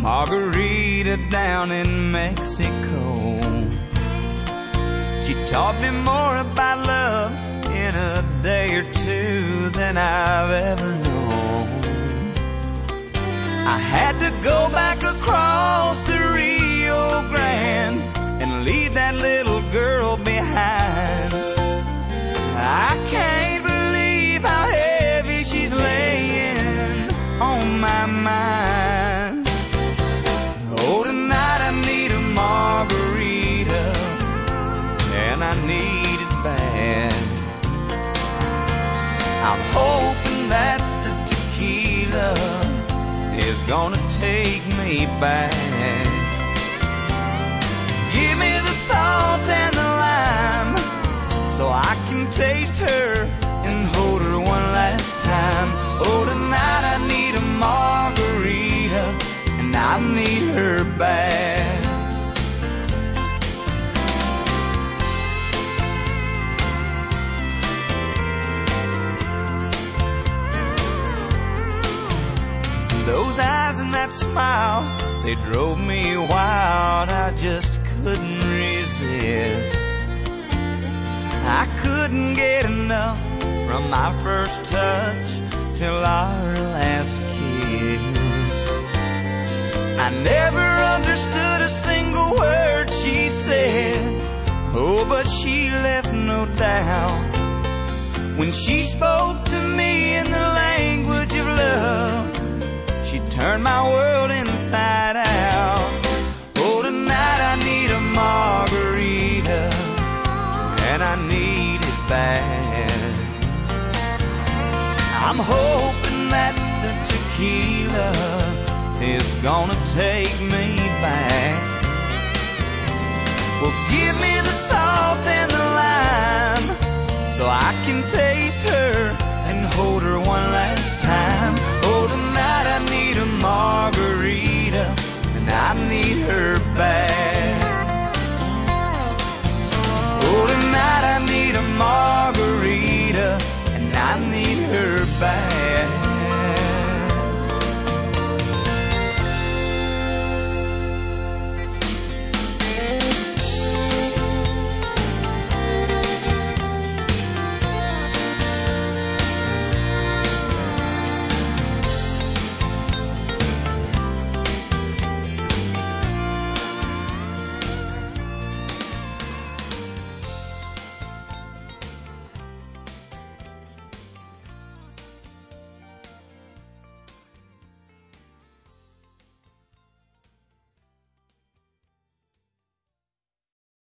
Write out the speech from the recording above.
margarita down in Mexico. She taught me more about love in a day or two than I've ever known. I had to go back across the Rio Grande and leave that little girl behind. I can't believe how heavy she's laying on my mind. Oh, tonight I need a margarita, and I need it bad. I'm hoping that the tequila is gonna take me back. Give me the salt and the lime so I can taste her and hold her one last time. Oh, tonight I need a margarita, and I need her bad. Those eyes and that smile, they drove me wild. I just couldn't resist. I couldn't get enough from my first touch till our last kiss. I never understood a single word she said. Oh, but she left no doubt when she spoke to me in the language of love. She turned my world inside out. Oh, tonight I need a margarita, and I need it bad. I'm hoping that the tequila is gonna take me back. Well, give me the salt and the lime so I can taste her and hold her one last time. Oh, tonight I need a margarita, and I need her back.